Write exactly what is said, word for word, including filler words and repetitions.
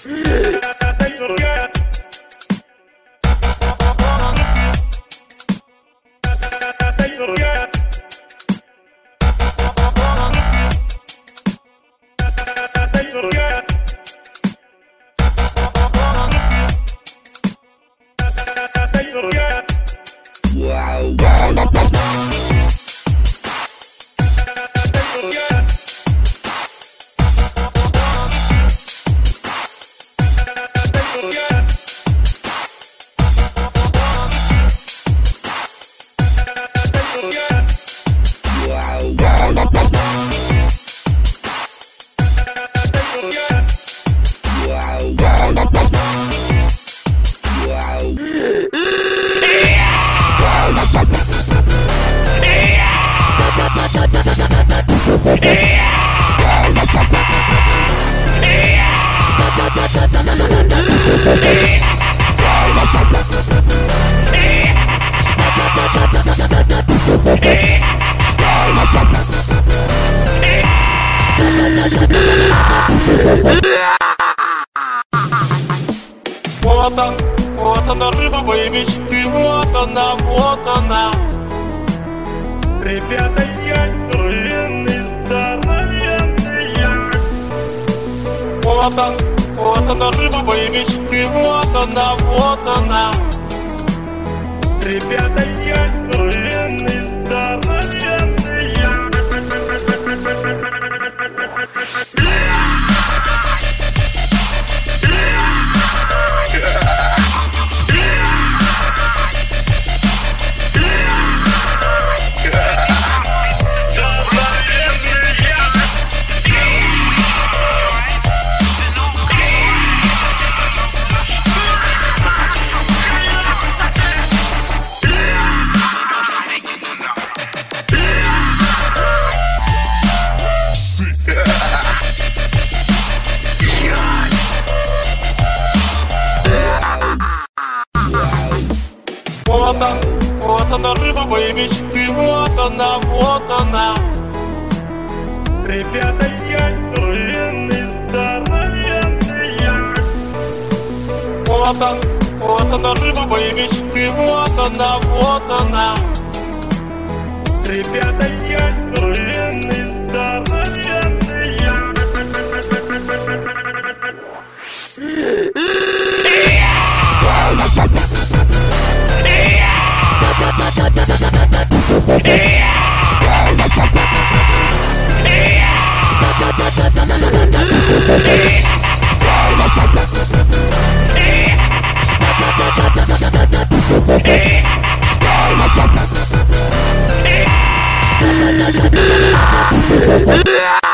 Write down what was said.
Вот он, вот она, рыба моей мечты, вот она, вот она. Ребята, я здоровенный, здоровенный я. Вот он, вот она, рыба моей мечты, вот она, вот она. Ребята, я здоровенный, здоровенный я. Вот она, вот она, рыба моей мечты, вот она, вот она. Ребята, я здоровенный, здоровенный я. Вот он, вот она, рыба моей мечты, вот она, вот она. Ребята, я здоровенный, здоровенный я. Yeah.